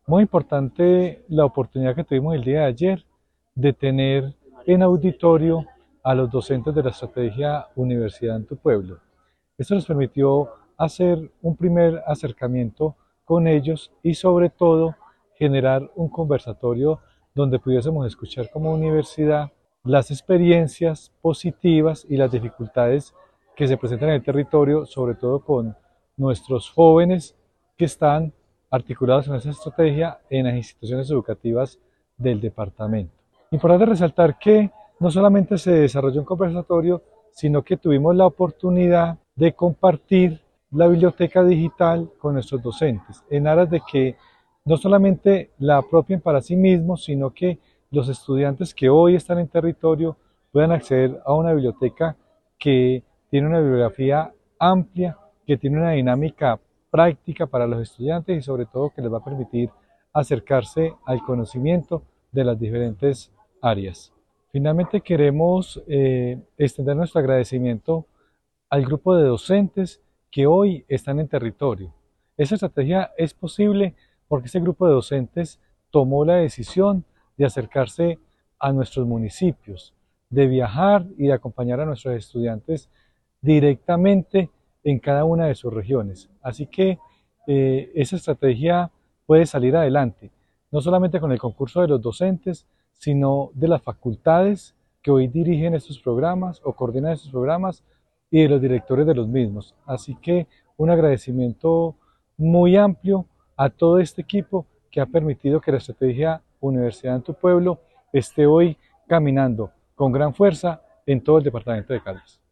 Muy importante la oportunidad que tuvimos el día de ayer de tener en auditorio a los docentes de la estrategia Universidad en tu Pueblo. Esto nos permitió hacer un primer acercamiento con ellos y sobre todo generar un conversatorio donde pudiésemos escuchar como universidad las experiencias positivas y las dificultades que se presentan en el territorio, sobre todo con nuestros jóvenes que están articulados en esa estrategia en las instituciones educativas del departamento. Importante resaltar que no solamente se desarrolló un conversatorio, sino que tuvimos la oportunidad de compartir la biblioteca digital con nuestros docentes, en aras de que no solamente la apropien para sí mismos, sino que los estudiantes que hoy están en territorio puedan acceder a una biblioteca que tiene una bibliografía amplia, que tiene una dinámica práctica para los estudiantes y sobre todo que les va a permitir acercarse al conocimiento de las diferentes áreas. Finalmente queremos extender nuestro agradecimiento al grupo de docentes que hoy están en territorio. Esa estrategia es posible porque ese grupo de docentes tomó la decisión de acercarse a nuestros municipios, de viajar y de acompañar a nuestros estudiantes directamente en cada una de sus regiones. Así que esa estrategia puede salir adelante, no solamente con el concurso de los docentes, sino de las facultades que hoy dirigen estos programas o coordinan estos programas y de los directores de los mismos. Así que un agradecimiento muy amplio a todo este equipo que ha permitido que la estrategia Universidad en tu Pueblo esté hoy caminando con gran fuerza en todo el departamento de Caldas.